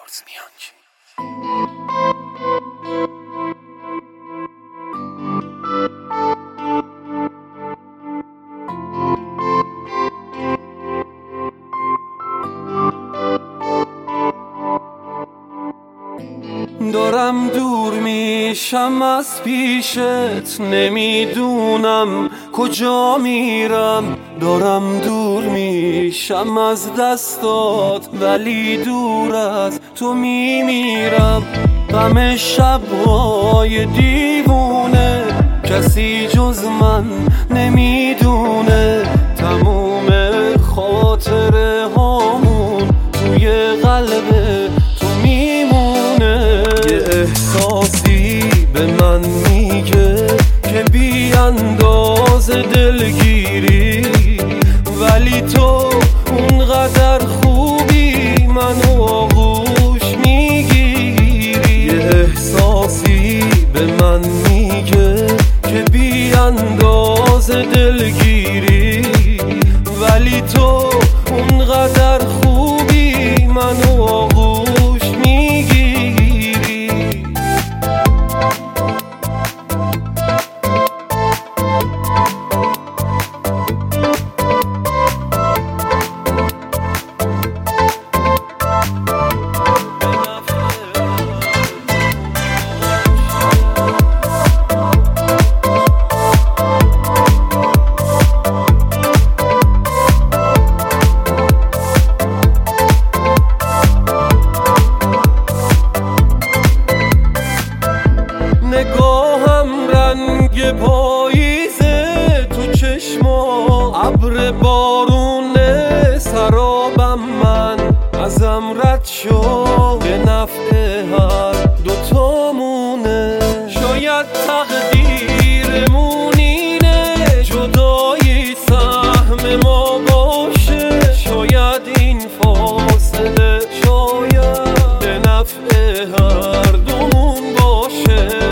فیروز میانچی. دارم دور میشم از پیشت، نمیدونم کجا میرم. دارم دور میشم از دستات ولی دور از تو میمیرم. غم شب‌های دیوونه کسی جز من نمیدونه. تموم خاطره هامون توی قلب تو میمونه. یه احساسی به من میگه که بی انداز دلگیری، ولی تو اونقدر خوبی منو آغوش میگیری. یه احساسی به من میگه که بی انداز دلگیری، ولی تو اونقدر خوبی منو آغوش میگیری. نگاهم رنگ پاییزه تو چشما، ابر بارونه سرابم من ازم رد شو. به نفع هر دوتامونه. شاید تقدیرمون اینه جدایی سهم ما باشه. شاید این فاصله شاید به نفع هر دومون باشه.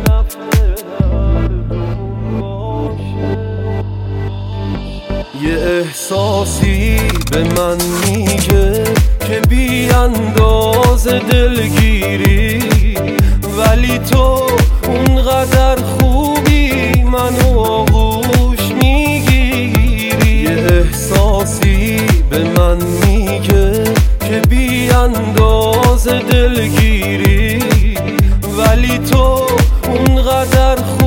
یه احساسی به من میگه که بی انداز دلگیری، ولی تو اونقدر خوبی منو آغوش میگیری. یه احساسی به من میگه که بی انداز دلگیری، ولی تو اونقدر خوبی